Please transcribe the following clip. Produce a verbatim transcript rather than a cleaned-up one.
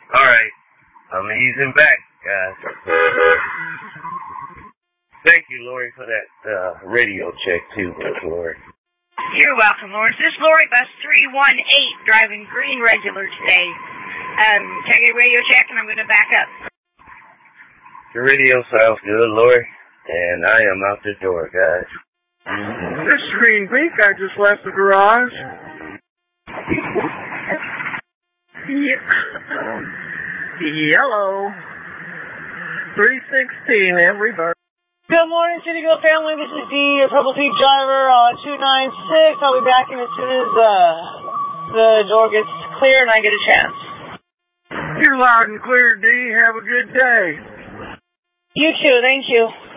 Alright. I'm easing back, guys. Thank you, Lori, for that uh, radio check, too, Lori. You're welcome, Lawrence. This is Lori Bus three one eight driving green regular today. Um, can I get a radio check and I'm going to back up? The radio sounds good, Lori, and I am out the door, guys. This is Green Peak. I just left the garage. Yellow. three sixteen, everybody. Good morning, City Girl family. This is D, a Purple Peak driver on two nine six. I'll be back in as soon as uh, the door gets clear and I get a chance. You're loud and clear, D. Have a good day. You too. Thank you.